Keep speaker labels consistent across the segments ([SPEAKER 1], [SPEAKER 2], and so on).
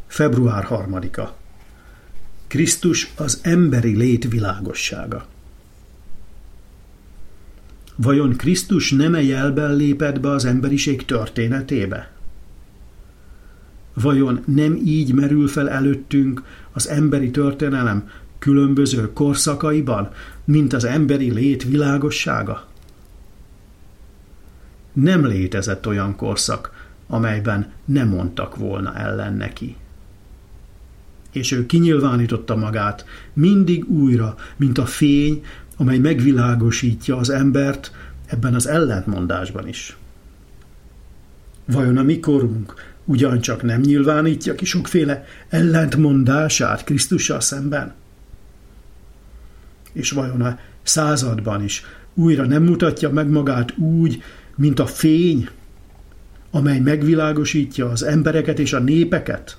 [SPEAKER 1] Február 3-a. Krisztus az emberi lét világossága. Vajon Krisztus neme jelben lépett be az emberiség történetébe? Vajon nem így merül fel előttünk az emberi történelem különböző korszakaiban, mint az emberi lét világossága? Nem létezett olyan korszak, amelyben nem mondtak volna ellen neki. És ő kinyilvánította magát mindig újra, mint a fény, amely megvilágosítja az embert ebben az ellentmondásban is. Vajon a mi korunk ugyancsak nem nyilvánítja ki sokféle ellentmondását Krisztussal szemben? És vajon a században is újra nem mutatja meg magát úgy, mint a fény, amely megvilágosítja az embereket és a népeket?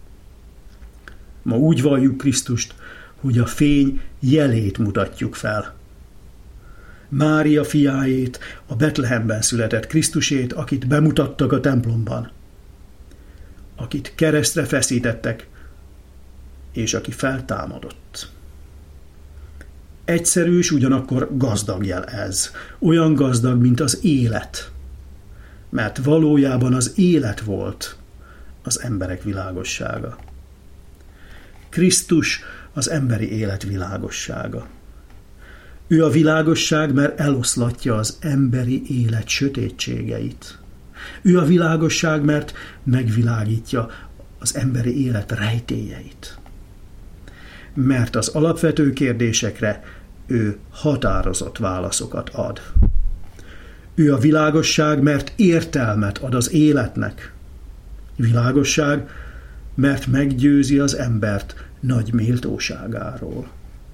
[SPEAKER 1] Ma úgy valljuk Krisztust, hogy a fény jelét mutatjuk fel. Mária fiájét, a Betlehemben született Krisztusét, akit bemutattak a templomban, akit keresztre feszítettek, és aki feltámadott. Egyszerű és ugyanakkor gazdag jel ez. Olyan gazdag, mint az élet. Mert valójában az élet volt az emberek világossága. Krisztus az emberi élet világossága. Ő a világosság, mert eloszlatja az emberi élet sötétségeit. Ő a világosság, mert megvilágítja az emberi élet rejtélyeit. Mert az alapvető kérdésekre ő határozott válaszokat ad. Ő a világosság, mert értelmet ad az életnek. Világosság, mert meggyőzi az embert nagy méltóságáról.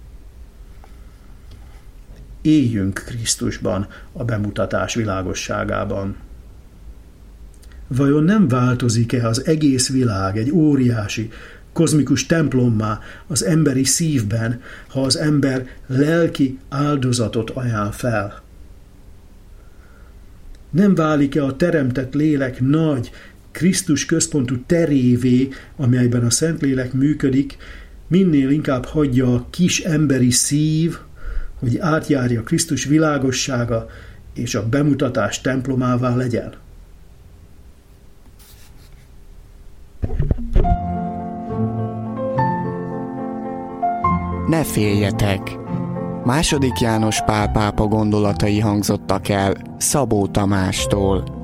[SPEAKER 1] Éljünk Krisztusban, a bemutatás világosságában. Vajon nem változik-e az egész világ egy óriási, kozmikus templommá az emberi szívben, ha az ember lelki áldozatot ajánl fel? Nem válik-e a teremtett lélek nagy, Krisztus központú terévé, amelyben a Szentlélek működik, minél inkább hagyja a kis emberi szív, hogy átjárja Krisztus világossága, és a bemutatás templomává legyen?
[SPEAKER 2] Ne féljetek! II. János Pál pápa gondolatai hangzottak el Szabó Tamástól.